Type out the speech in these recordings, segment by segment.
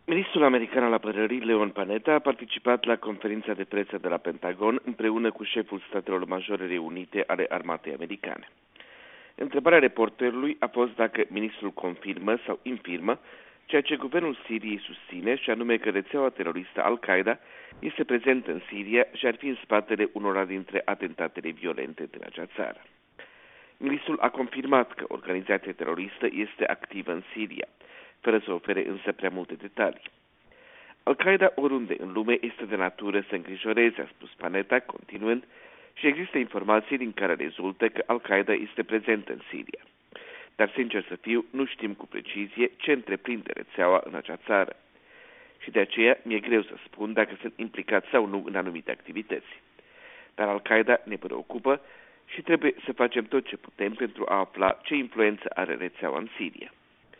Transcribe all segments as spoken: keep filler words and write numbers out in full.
Ministrul american al apărării, Leon Panetta, a participat la conferința de presă de la Pentagon împreună cu șeful Statelor Majore Unite ale Armatei Americane. Întrebarea reporterului a fost dacă ministrul confirmă sau infirmă ceea ce guvernul Siriei susține, și anume că rețeaua teroristă Al-Qaeda este prezentă în Siria și ar fi în spatele unora dintre atentatele violente din acea țară. Ministrul a confirmat că organizația teroristă este activă în Siria, fără să ofere însă prea multe detalii. Al-Qaeda oriunde în lume este de natură să îngrijoreze, a spus Panetta, continuând, și există informații din care rezultă că Al-Qaeda este prezentă în Siria. Dar, sincer să fiu, nu știm cu precizie ce întreprinde rețeaua în acea țară. Și de aceea mi-e greu să spun dacă sunt implicați sau nu în anumite activități. Dar Al-Qaeda ne preocupă și trebuie să facem tot ce putem pentru a afla ce influență are rețeaua în Siria.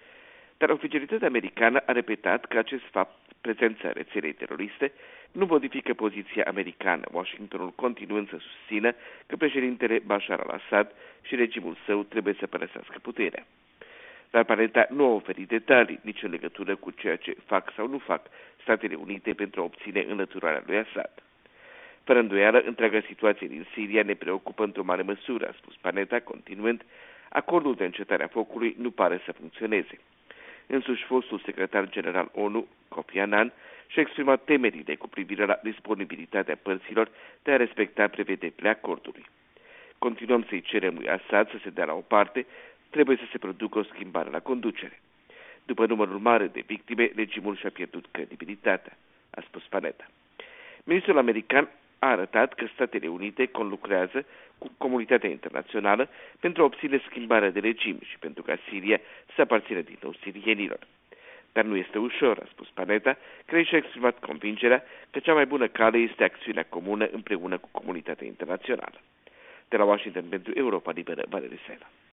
Dar oficialitatea americană a repetat că acest fapt, prezența rețelei teroriste, nu modifică poziția americană, Washingtonul continuând să susțină că președintele Bashar al-Assad și regimul său trebuie să părăsească puterea. Dar Panetta nu a oferit detalii nici în legătură cu ceea ce fac sau nu fac Statele Unite pentru a obține înlăturarea lui Assad. Fără îndoială, întreaga situație din Siria ne preocupă într-o mare măsură, a spus Panetta, continuând, acordul de încetare a focului nu pare să funcționeze. Însuși fostul secretar general ONU, Kofi Annan, și-a exprimat temerile cu privire la disponibilitatea părților de a respecta prevederile acordului. Continuăm să-i cerem lui Assad să se dea la o parte, trebuie să se producă o schimbare la conducere. După numărul mare de victime, regimul și-a pierdut credibilitatea, a spus Panetta. Ministrul american a arătat că Statele Unite conlucrează cu comunitatea internațională pentru a obține schimbarea de regim și pentru ca Siria să aparțină din nou sirienilor. Dar nu este ușor, a spus Panetta, care și-a exprimat convingerea că cea mai bună cale este acțiunea comună împreună cu comunitatea internațională. De la Washington pentru Europa Liberă, Valerie Sela.